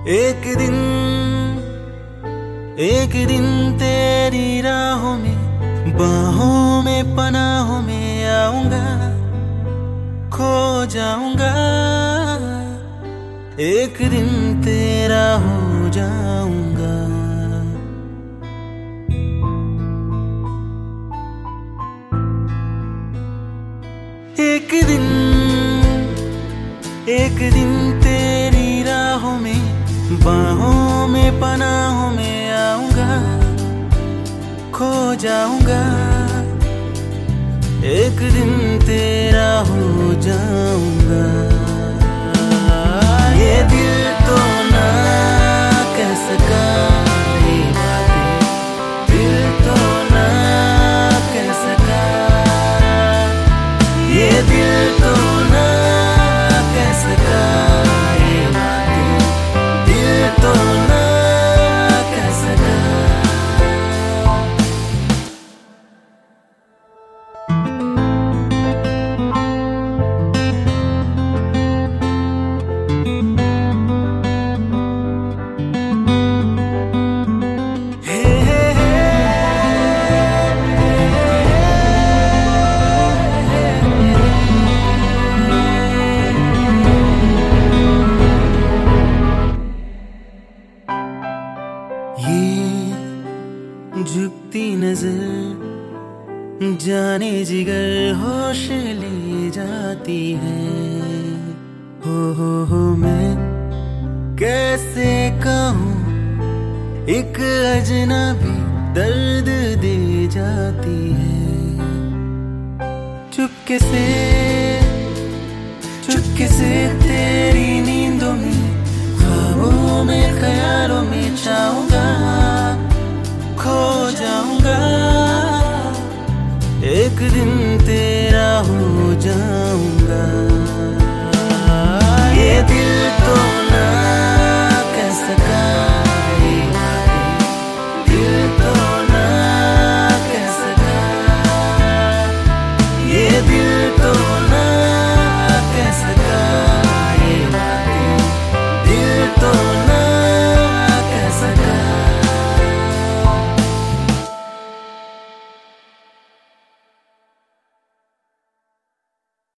एक दिन एक दिन तेरी राहों में, बाहों में, पनाहों में आऊंगा, खो जाऊंगा। एक दिन तेरा हो जाऊंगा। एक दिन तेरी राहों में, बाहों में, पनाहों में आऊंगा, खो जाऊंगा। एक दिन तेरा हो जाऊंगा। ये दिल तो ना कह सका ये बातें, दिल तो ना कह सका। ये दिल तो ना कह सका ये बातें, दिल तो ना कह सका। झुकती नजर जाने जिगर होश ले जाती है। हो मैं कैसे कहूँ, एक अजनबी दर्द दे जाती है। चुपके से तेरी नींदों में, ख्वाबों में, ख्यालों में चाहूंगा, खो जाऊंगा। एक दिन तेरा हो जाऊंगा।